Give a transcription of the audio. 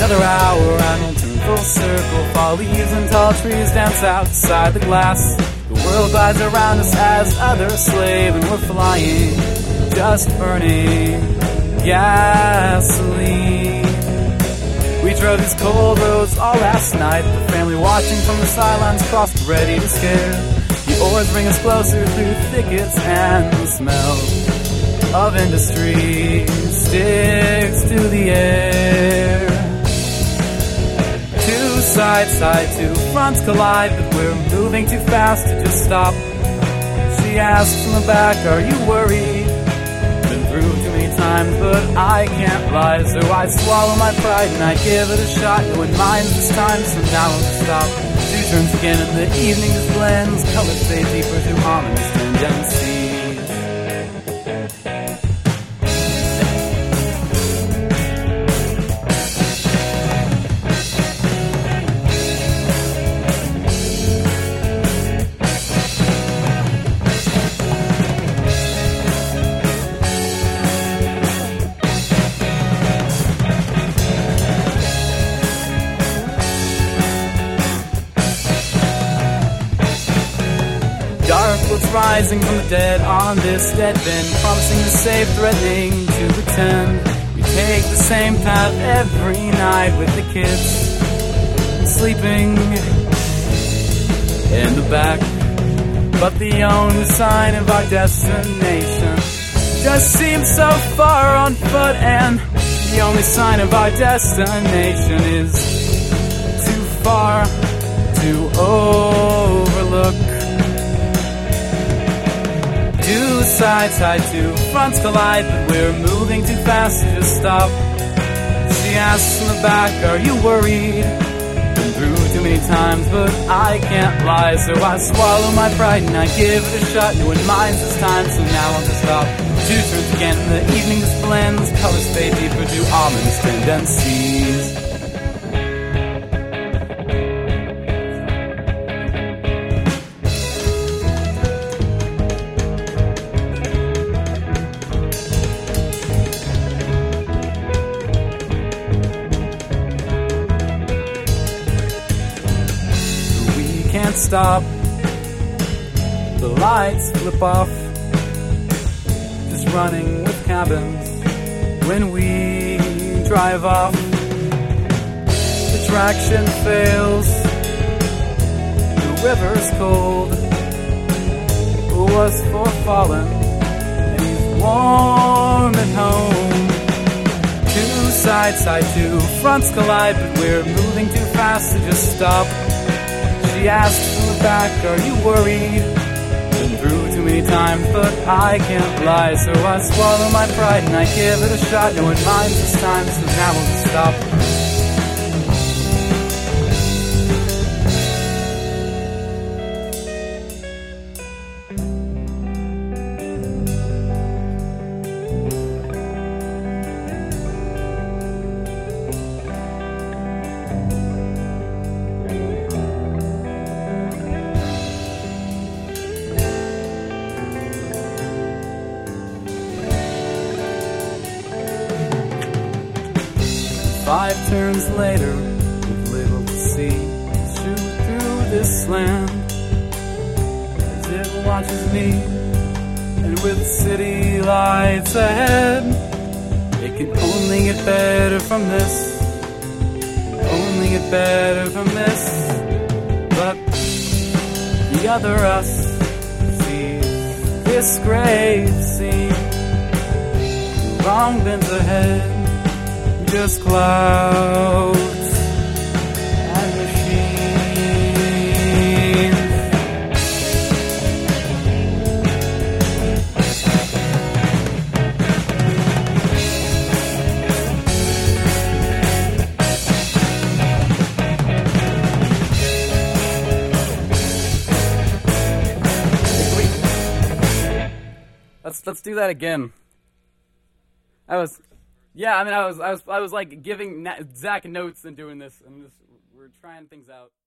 Another hour and we'll turn full circle. Fall leaves and tall trees dance outside the glass. The world glides around us as others slave, and we're flying, just burning gasoline. We drove these cold roads all last night, the family watching from the sidelines, crossed ready to scare. The oars bring us closer through thickets, and the smell of industry sticks to the air. Two sides, two fronts collide, but we're moving too fast to just stop. She asks from the back, are you worried? Been through too many times, but I can't lie. So I swallow my pride and I give it a shot. No one minds this time, so now I'll stop. Two turns again and the evening just blends. Colors fade deeper to ominous tendencies. What's rising from the dead on this dead bend, promising to save, threatening to pretend. We take the same path every night with the kids sleeping in the back. But the only sign of our destination just seems so far on foot, and the only sign of our destination is too far to overlook. Two sides, two fronts collide, but we're moving too fast to just stop. She asks from the back, are you worried? Been through too many times, but I can't lie. So I swallow my pride and I give it a shot. No one minds this time, so now I'll just stop. Two turns again, and the evening just blends. Colors fade deeper to ominous tendencies. 'Can't stop, the lights flip off, just running with cabins when we drive off. The traction fails, the river's cold, was for fallen, and he's warm at home. Two sides, two fronts collide, but we're moving too fast to just stop. She asks from the back, are you worried? Been through too many times, but I can't lie. So I swallow my pride and I give it a shot. No one minds this time, so now we'll just stop. 5 turns later, with little to see, shoot through this land as it watches me, and with city lights ahead, it can only get better from this, only get better from this. But the other us sees this grave scene, wrong bends ahead, just clouds and machines. Let's do that again. I was like giving Zach notes and doing this, and we're trying things out.